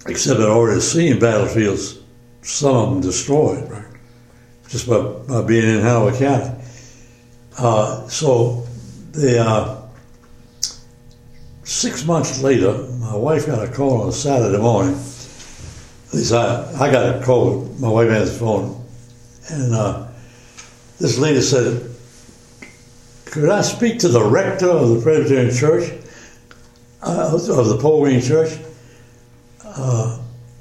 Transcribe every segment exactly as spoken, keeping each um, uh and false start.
except I'd already seen battlefields, some of them destroyed, right, just by, by being in Hanover County. Uh, so the uh, six months later, my wife got a call on a Saturday morning. At least I, I got a call. My wife answered the phone, and uh, this lady said, "Could I speak to the rector of the Presbyterian Church, uh, of the Paul Green Church?" Uh,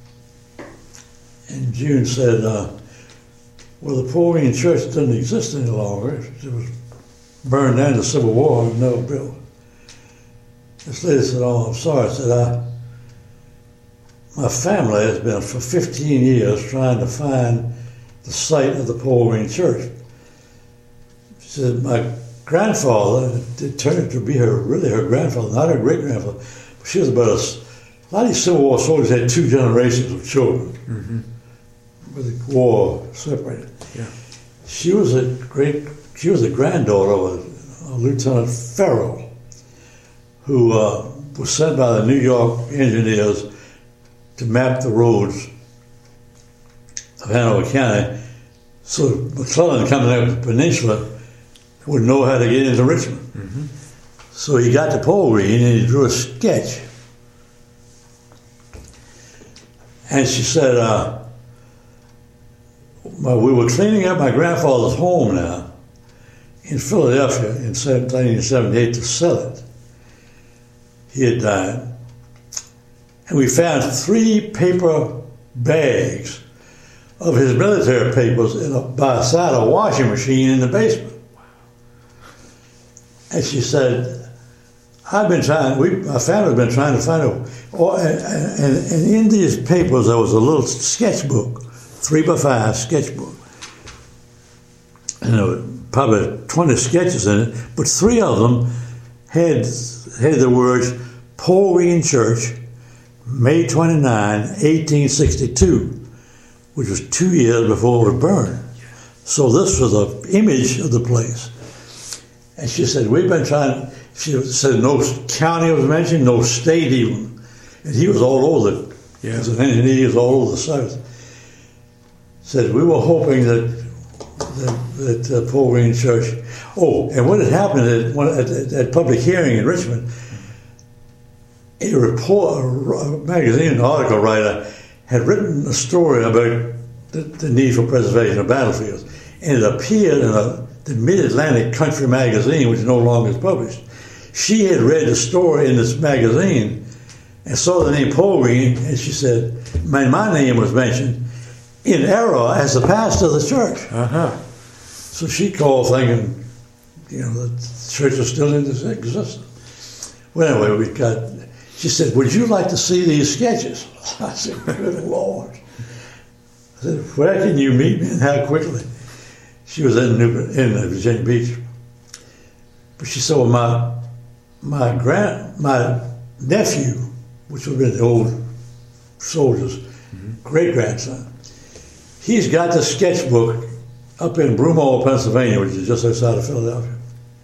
and June said, uh, "Well, the Paul Green Church doesn't exist any longer. It was burned down in the Civil War, no built." This lady said, "Oh, I'm sorry." I said, I, "My family has been for fifteen years trying to find the site of the Paul Green Church." She said, "My grandfather, it turned out to be her, really her grandfather, not her great-grandfather, but she was about a, a lot of these Civil War soldiers had two generations of children, mm-hmm. with the war separated. Yeah. She was a great, she was the granddaughter of a, a Lieutenant Farrell, who uh, was sent by the New York engineers to map the roads of Hanover County so McClellan coming up the peninsula would know how to get into Richmond. Mm-hmm. So he got to Paul Green and he drew a sketch. And she said, uh, well, we were cleaning up my grandfather's home now in Philadelphia in seventeen seventy-eight to sell it. He had died. And we found three paper bags of his military papers in a, by the side of a washing machine in the basement. And she said, I've been trying, we, my family's been trying to find a, oh, and, and, and in these papers there was a little sketchbook, three by five sketchbook. And there were probably twenty sketches in it, but three of them had, had the words, Paul Green Church, May twenty-ninth, eighteen sixty-two, which was two years before it was burned. So this was an image of the place. And she said, we've been trying, she said no county was mentioned, no state even. And he was all over the, yeah. As an engineer, he was all over the South. Said, we were hoping that that, that uh, Paul Green Church, oh, and what had happened at, at, at, at public hearing in Richmond, a report, a magazine article writer had written a story about the, the need for preservation of battlefields. And it appeared in a, the Mid-Atlantic Country magazine, which no longer is published. She had read the story in this magazine and saw the name Paul Green, and she said, my, my name was mentioned in error as the pastor of the church. Uh-huh. So she called thinking, you know, that the church is still in existence. Well, anyway, we got, she said, would you like to see these sketches? I said, good Lord. I said, where can you meet me and how quickly? She was in New, in Virginia Beach. But she said, well, my, my, grand, my nephew, which would have been the old soldier's mm-hmm. great-grandson, he's got the sketchbook up in Broomall, Pennsylvania, which is just outside of Philadelphia.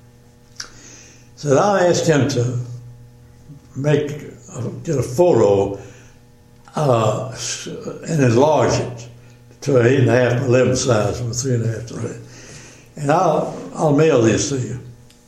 Said, I'll ask him to make, a, get a photo uh, and enlarge it to an eight and a half by eleven size from a three and a half to right. And I'll, I'll mail these to you.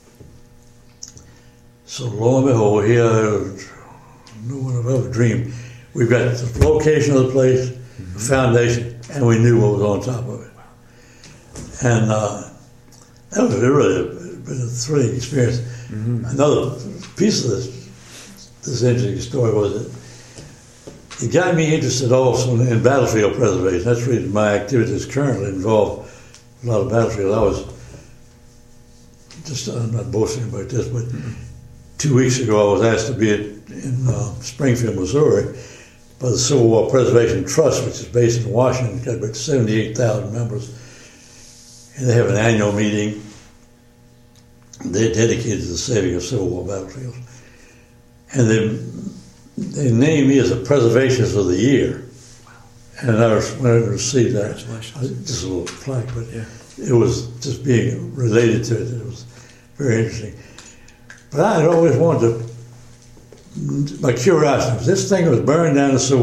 So lo and behold, here, no one have ever dreamed. We've got the location of the place, mm-hmm. the foundation, and we knew what was on top of it. And uh, that was really been a thrilling experience. Mm-hmm. Another piece of this, this interesting story was that it got me interested also in battlefield preservation. That's really my activities currently involve a lot of battlefield. I was just, I'm not boasting about this, but mm-hmm. two weeks ago I was asked to be at, in uh, Springfield, Missouri by the Civil War Preservation Trust, which is based in Washington. It's got about seventy-eight thousand members. And they have an annual meeting. They're dedicated to the saving of Civil War battlefields. And they, they named me as a Preservationist of the Year. And I was, when I received that, just a little plaque, but yeah. It was just being related to it. It was very interesting. But I had always wanted to, my curiosity was, this thing was burned down the Civil